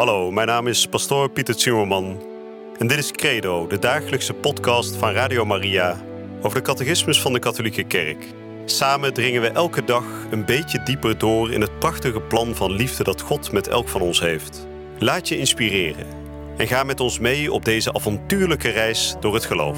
Hallo, mijn naam is pastoor Pieter Zimmerman en dit is Credo, de dagelijkse podcast van Radio Maria over de catechismus van de Katholieke Kerk. Samen dringen we elke dag een beetje dieper door in het prachtige plan van liefde dat God met elk van ons heeft. Laat je inspireren en ga met ons mee op deze avontuurlijke reis door het geloof.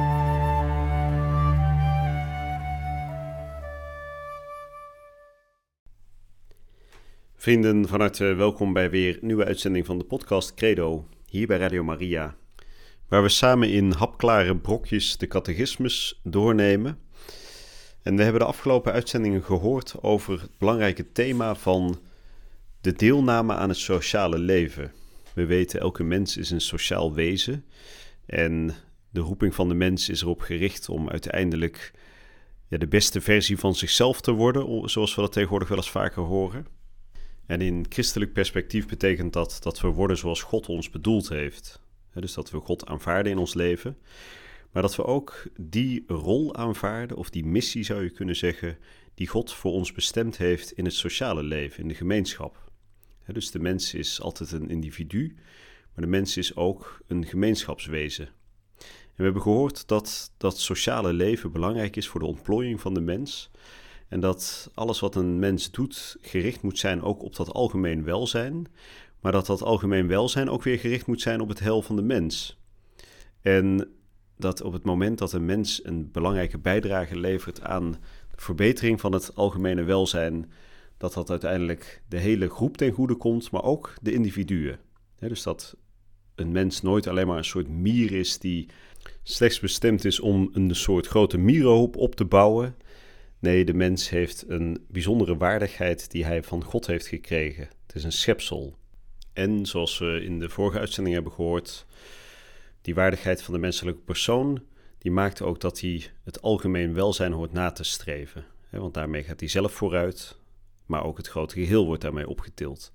Vrienden, van harte welkom bij weer een nieuwe uitzending van de podcast Credo, hier bij Radio Maria, waar we samen in hapklare brokjes de catechismus doornemen. En we hebben de afgelopen uitzendingen gehoord over het belangrijke thema van de deelname aan het sociale leven. We weten, elke mens is een sociaal wezen en de roeping van de mens is erop gericht om uiteindelijk de beste versie van zichzelf te worden, zoals we dat tegenwoordig wel eens vaker horen. En in christelijk perspectief betekent dat we worden zoals God ons bedoeld heeft. Dus dat we God aanvaarden in ons leven, maar dat we ook die rol aanvaarden, of die missie zou je kunnen zeggen, die God voor ons bestemd heeft in het sociale leven, in de gemeenschap. Dus de mens is altijd een individu, maar de mens is ook een gemeenschapswezen. En we hebben gehoord dat dat sociale leven belangrijk is voor de ontplooiing van de mens. En dat alles wat een mens doet gericht moet zijn ook op dat algemeen welzijn. Maar dat dat algemeen welzijn ook weer gericht moet zijn op het heil van de mens. En dat op het moment dat een mens een belangrijke bijdrage levert aan de verbetering van het algemene welzijn, dat uiteindelijk de hele groep ten goede komt, maar ook de individuen. Dus dat een mens nooit alleen maar een soort mier is die slechts bestemd is om een soort grote mierenhoop op te bouwen. Nee, de mens heeft een bijzondere waardigheid die hij van God heeft gekregen. Het is een schepsel. En zoals we in de vorige uitzending hebben gehoord, die waardigheid van de menselijke persoon, die maakt ook dat hij het algemeen welzijn hoort na te streven. Want daarmee gaat hij zelf vooruit, maar ook het grote geheel wordt daarmee opgetild.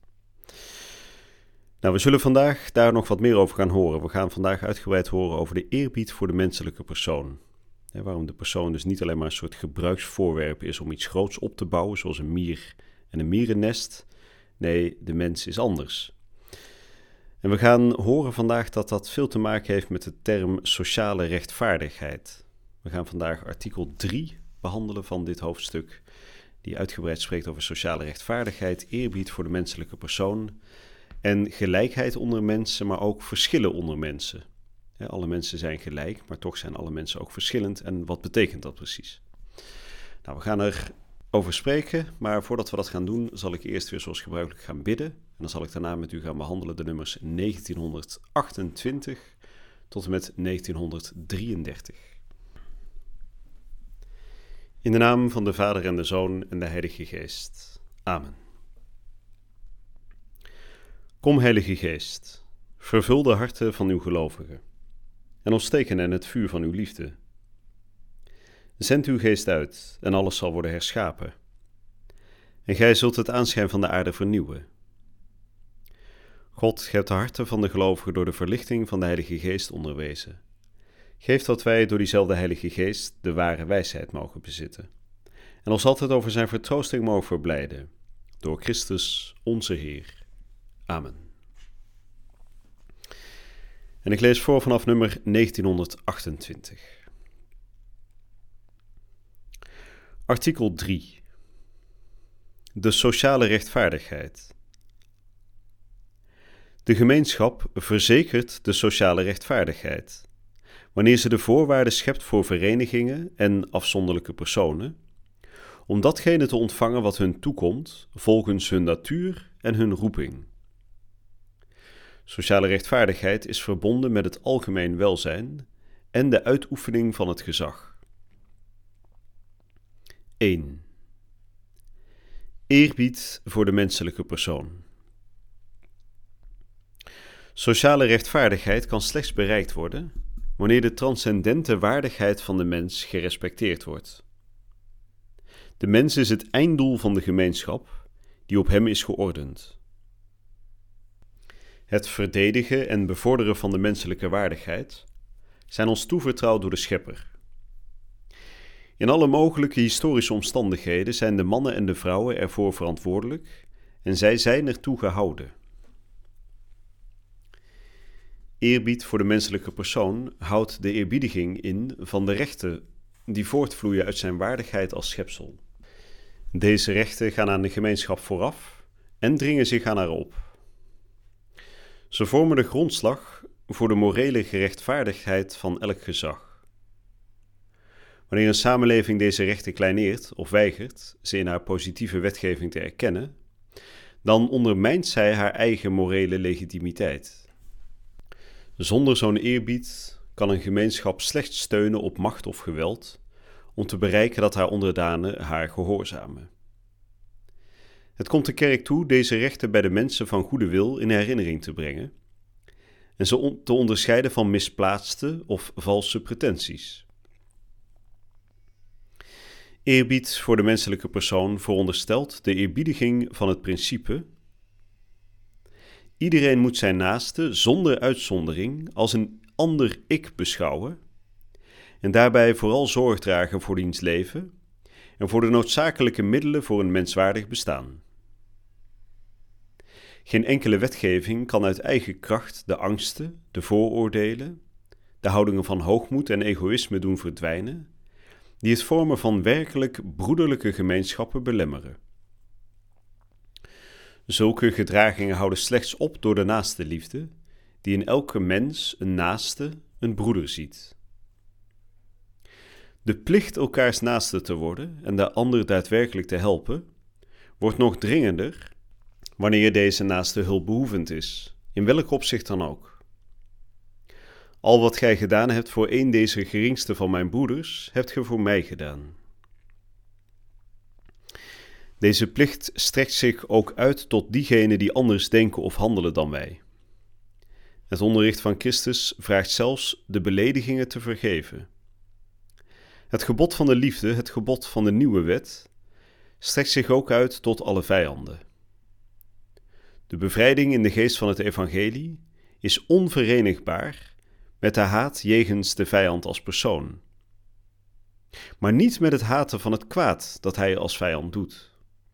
Nou, we zullen vandaag daar nog wat meer over gaan horen. We gaan vandaag uitgebreid horen over de eerbied voor de menselijke persoon. Waarom de persoon dus niet alleen maar een soort gebruiksvoorwerp is om iets groots op te bouwen, zoals een mier en een mierennest. Nee, de mens is anders. En we gaan horen vandaag dat dat veel te maken heeft met de term sociale rechtvaardigheid. We gaan vandaag artikel 3 behandelen van dit hoofdstuk, die uitgebreid spreekt over sociale rechtvaardigheid, eerbied voor de menselijke persoon en gelijkheid onder mensen, maar ook verschillen onder mensen. Alle mensen zijn gelijk, maar toch zijn alle mensen ook verschillend. En wat betekent dat precies? Nou, we gaan erover spreken, maar voordat we dat gaan doen, zal ik eerst weer zoals gebruikelijk gaan bidden. En dan zal ik daarna met u gaan behandelen de nummers 1928 tot en met 1933. In de naam van de Vader en de Zoon en de Heilige Geest. Amen. Kom, Heilige Geest, vervul de harten van uw gelovigen en ontsteek hen het vuur van uw liefde. Zend uw geest uit en alles zal worden herschapen. En gij zult het aanschijn van de aarde vernieuwen. God, gij hebt de harten van de gelovigen door de verlichting van de Heilige Geest onderwezen. Geef dat wij door diezelfde Heilige Geest de ware wijsheid mogen bezitten. En ons altijd over zijn vertroosting mogen verblijden. Door Christus onze Heer. Amen. En ik lees voor vanaf nummer 1928. Artikel 3. De sociale rechtvaardigheid. De gemeenschap verzekert de sociale rechtvaardigheid, wanneer ze de voorwaarden schept voor verenigingen en afzonderlijke personen, om datgene te ontvangen wat hun toekomt volgens hun natuur en hun roeping. Sociale rechtvaardigheid is verbonden met het algemeen welzijn en de uitoefening van het gezag. 1. Eerbied voor de menselijke persoon. Sociale rechtvaardigheid kan slechts bereikt worden wanneer de transcendente waardigheid van de mens gerespecteerd wordt. De mens is het einddoel van de gemeenschap die op hem is geordend. Het verdedigen en bevorderen van de menselijke waardigheid zijn ons toevertrouwd door de Schepper. In alle mogelijke historische omstandigheden zijn de mannen en de vrouwen ervoor verantwoordelijk en zij zijn ertoe gehouden. Eerbied voor de menselijke persoon houdt de eerbiediging in van de rechten die voortvloeien uit zijn waardigheid als schepsel. Deze rechten gaan aan de gemeenschap vooraf en dringen zich aan haar op. Ze vormen de grondslag voor de morele gerechtvaardigdheid van elk gezag. Wanneer een samenleving deze rechten kleineert of weigert ze in haar positieve wetgeving te erkennen, dan ondermijnt zij haar eigen morele legitimiteit. Zonder zo'n eerbied kan een gemeenschap slechts steunen op macht of geweld om te bereiken dat haar onderdanen haar gehoorzamen. Het komt de kerk toe deze rechten bij de mensen van goede wil in herinnering te brengen en ze te onderscheiden van misplaatste of valse pretenties. Eerbied voor de menselijke persoon veronderstelt de eerbiediging van het principe: iedereen moet zijn naaste zonder uitzondering als een ander ik beschouwen en daarbij vooral zorg dragen voor diens leven en voor de noodzakelijke middelen voor een menswaardig bestaan. Geen enkele wetgeving kan uit eigen kracht de angsten, de vooroordelen, de houdingen van hoogmoed en egoïsme doen verdwijnen, die het vormen van werkelijk broederlijke gemeenschappen belemmeren. Zulke gedragingen houden slechts op door de naaste liefde, die in elke mens een naaste, een broeder ziet. De plicht elkaars naaste te worden en de ander daadwerkelijk te helpen, wordt nog dringender wanneer deze naaste hulpbehoevend is, in welk opzicht dan ook. Al wat gij gedaan hebt voor een deze geringste van mijn broeders, hebt ge voor mij gedaan. Deze plicht strekt zich ook uit tot diegenen die anders denken of handelen dan wij. Het onderricht van Christus vraagt zelfs de beledigingen te vergeven. Het gebod van de liefde, het gebod van de nieuwe wet, strekt zich ook uit tot alle vijanden. De bevrijding in de geest van het evangelie is onverenigbaar met de haat jegens de vijand als persoon, maar niet met het haten van het kwaad dat hij als vijand doet.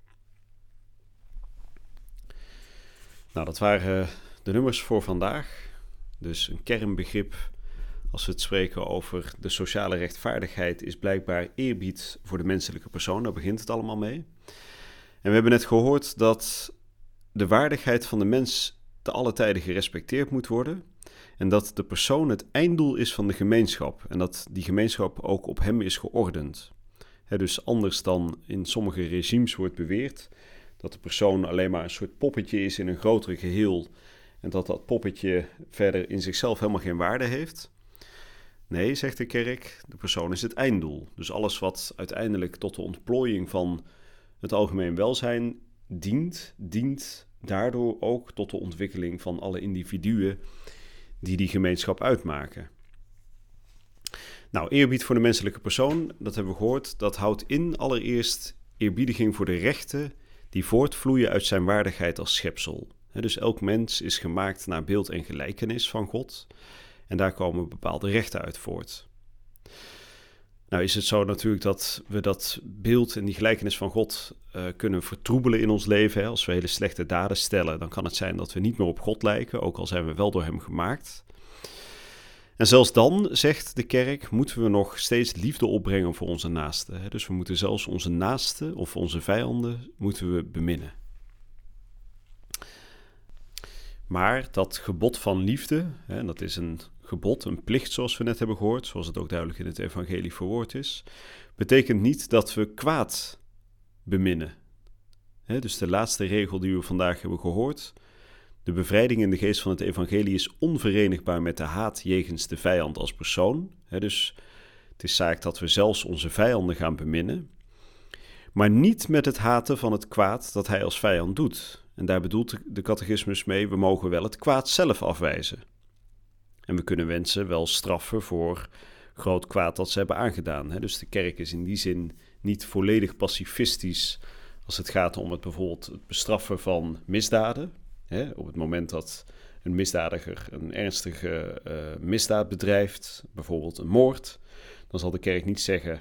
Nou, dat waren de nummers voor vandaag. Dus een kernbegrip als we het spreken over de sociale rechtvaardigheid is blijkbaar eerbied voor de menselijke persoon. Daar begint het allemaal mee. En we hebben net gehoord dat de waardigheid van de mens te alle tijden gerespecteerd moet worden en dat de persoon het einddoel is van de gemeenschap en dat die gemeenschap ook op hem is geordend. Dus anders dan in sommige regimes wordt beweerd dat de persoon alleen maar een soort poppetje is in een groter geheel en dat dat poppetje verder in zichzelf helemaal geen waarde heeft. Nee, zegt de kerk, de persoon is het einddoel. Dus alles wat uiteindelijk tot de ontplooiing van het algemeen welzijn dient daardoor ook tot de ontwikkeling van alle individuen die gemeenschap uitmaken. Nou, eerbied voor de menselijke persoon, dat hebben we gehoord, dat houdt in allereerst eerbiediging voor de rechten die voortvloeien uit zijn waardigheid als schepsel. Dus elk mens is gemaakt naar beeld en gelijkenis van God en daar komen bepaalde rechten uit voort. Nou is het zo natuurlijk dat we dat beeld en die gelijkenis van God kunnen vertroebelen in ons leven. Als we hele slechte daden stellen, dan kan het zijn dat we niet meer op God lijken, ook al zijn we wel door hem gemaakt. En zelfs dan, zegt de kerk, moeten we nog steeds liefde opbrengen voor onze naasten. Dus we moeten zelfs onze naasten of onze vijanden moeten we beminnen. Maar dat gebod van liefde, en dat is een gebod, een plicht zoals we net hebben gehoord, zoals het ook duidelijk in het evangelie verwoord is, betekent niet dat we kwaad beminnen. Dus de laatste regel die we vandaag hebben gehoord, de bevrijding in de geest van het evangelie is onverenigbaar met de haat jegens de vijand als persoon. Dus het is zaak dat we zelfs onze vijanden gaan beminnen, maar niet met het haten van het kwaad dat hij als vijand doet. En daar bedoelt de catechismus mee, we mogen wel het kwaad zelf afwijzen. En we kunnen mensen wel straffen voor groot kwaad dat ze hebben aangedaan. Dus de kerk is in die zin niet volledig pacifistisch als het gaat om bijvoorbeeld het bestraffen van misdaden. Op het moment dat een misdadiger een ernstige misdaad bedrijft, bijvoorbeeld een moord, dan zal de kerk niet zeggen,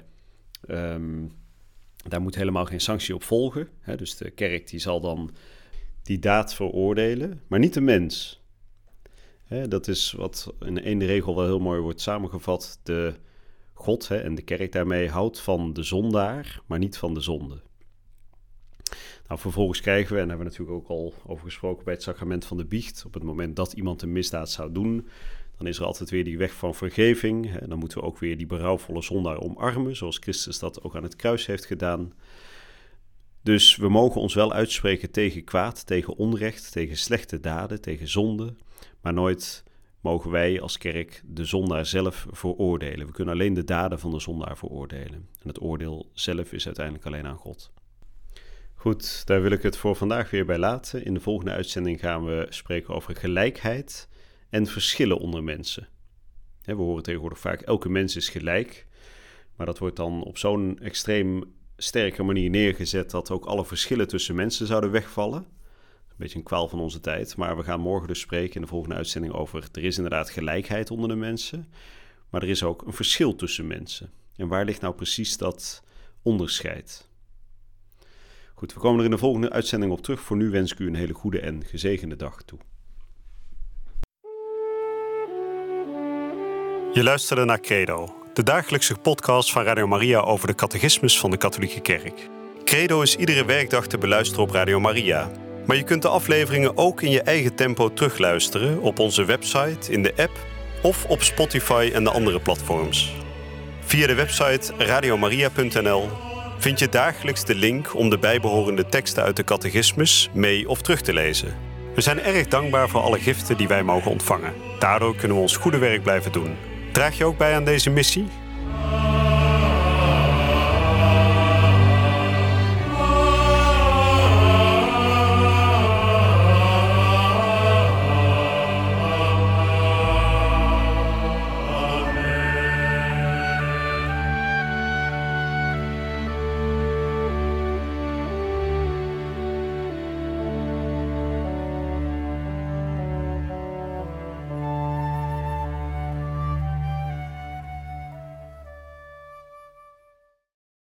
daar moet helemaal geen sanctie op volgen. Dus de kerk die zal dan die daad veroordelen, maar niet de mens. Dat is wat in één regel wel heel mooi wordt samengevat. De God en de kerk daarmee houdt van de zondaar, maar niet van de zonde. Nou, vervolgens krijgen we, en daar hebben we natuurlijk ook al over gesproken bij het sacrament van de biecht, op het moment dat iemand een misdaad zou doen, dan is er altijd weer die weg van vergeving. Dan moeten we ook weer die berouwvolle zondaar omarmen, zoals Christus dat ook aan het kruis heeft gedaan. Dus we mogen ons wel uitspreken tegen kwaad, tegen onrecht, tegen slechte daden, tegen zonde, maar nooit mogen wij als kerk de zondaar zelf veroordelen. We kunnen alleen de daden van de zondaar veroordelen. En het oordeel zelf is uiteindelijk alleen aan God. Goed, daar wil ik het voor vandaag weer bij laten. In de volgende uitzending gaan we spreken over gelijkheid en verschillen onder mensen. We horen tegenwoordig vaak, elke mens is gelijk. Maar dat wordt dan op zo'n extreem sterke manier neergezet dat ook alle verschillen tussen mensen zouden wegvallen. Een beetje een kwaal van onze tijd. Maar we gaan morgen dus spreken in de volgende uitzending over, er is inderdaad gelijkheid onder de mensen. Maar er is ook een verschil tussen mensen. En waar ligt nou precies dat onderscheid? Goed, we komen er in de volgende uitzending op terug. Voor nu wens ik u een hele goede en gezegende dag toe. Je luisterde naar Credo, de dagelijkse podcast van Radio Maria over de catechismus van de Katholieke Kerk. Credo is iedere werkdag te beluisteren op Radio Maria. Maar je kunt de afleveringen ook in je eigen tempo terugluisteren op onze website, in de app of op Spotify en de andere platforms. Via de website radiomaria.nl vind je dagelijks de link om de bijbehorende teksten uit de catechismus mee of terug te lezen. We zijn erg dankbaar voor alle giften die wij mogen ontvangen. Daardoor kunnen we ons goede werk blijven doen. Draag je ook bij aan deze missie?